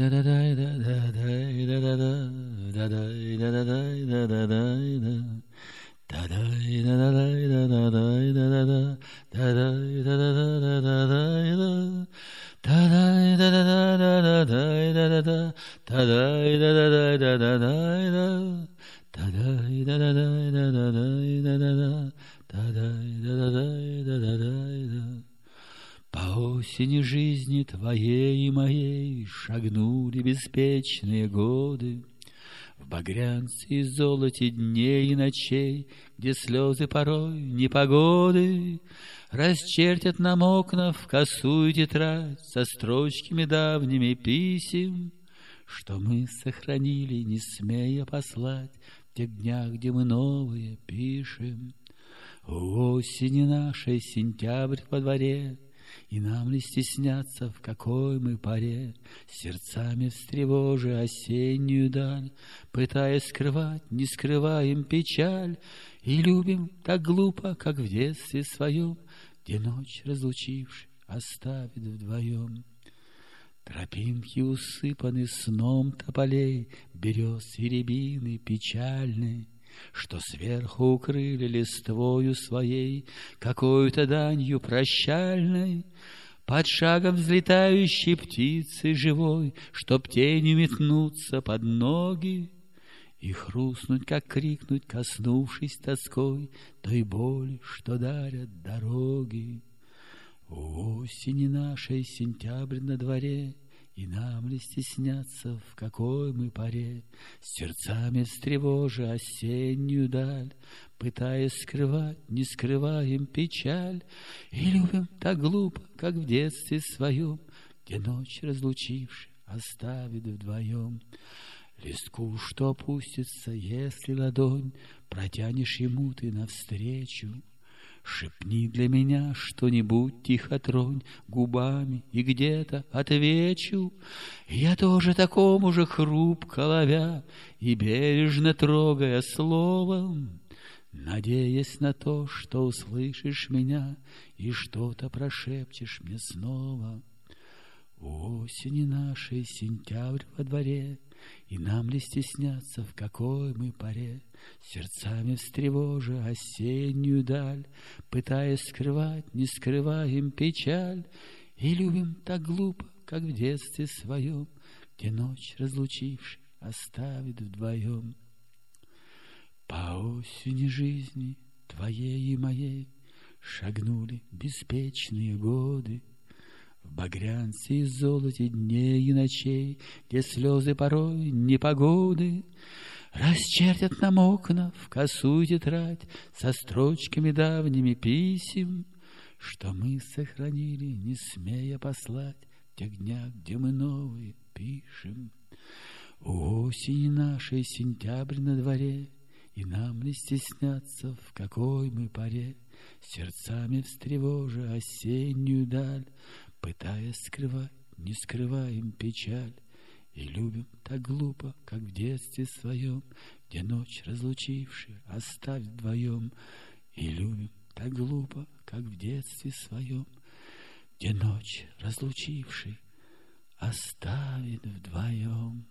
По осени жизни твоей и моей шагнули беспечные годы. В багрянце и золоте дней и ночей, где слезы порой непогоды расчертят нам окна в косую тетрадь со строчками давними писем, что мы сохранили, не смея послать в тех днях, где мы новые пишем. У осени нашей сентябрь во дворе, и нам ли стесняться, в какой мы поре, сердцами встревожи осеннюю даль, пытаясь скрывать, не скрываем печаль, и любим так глупо, как в детстве своем, где ночь, разлучивши, оставит вдвоем. Тропинки усыпаны сном тополей, берез и рябины печальной, что сверху укрыли листвою своей какой-то данью прощальной, под шагом взлетающей птицы живой, чтоб тенью метнуться под ноги и хрустнуть, как крикнуть, коснувшись тоской той боли, что дарят дороги. У осени нашей сентябрь на дворе, и нам ли стесняться, в какой мы поре, сердцами встревожи осеннюю даль, пытаясь скрывать, не скрываем печаль, и любим так глупо, как в детстве своем, где ночь, разлучивши, оставит вдвоем. Листку, что опустится, если ладонь протянешь ему ты навстречу, шепни для меня что-нибудь, тихо тронь губами, и где-то отвечу. Я тоже такому же хрупко ловя и бережно трогая словом, надеясь на то, что услышишь меня и что-то прошепчешь мне снова. У осени нашей сентябрь во дворе, и нам ли стесняться, в какой мы поре, сердцами встревожа осеннюю даль, пытаясь скрывать, не скрываем печаль, и любим так глупо, как в детстве своем, где ночь, разлучивши, оставит вдвоем. По осени жизни твоей и моей шагнули беспечные годы, в багрянце и золоте дней и ночей, где слезы порой непогоды расчертят нам окна в косую тетрадь со строчками давними писем, что мы сохранили, не смея послать в тех днях, где мы новые пишем. У осени нашей сентябрь на дворе, и нам ли стесняться, в какой мы поре, сердцами встревожа осеннюю даль, пытаясь скрывать, не скрываем печаль, и любим так глупо, как в детстве своем, где ночь, разлучивши, оставь вдвоем, и любим так глупо, как в детстве своем, где ночь, разлучивши, оставит вдвоем.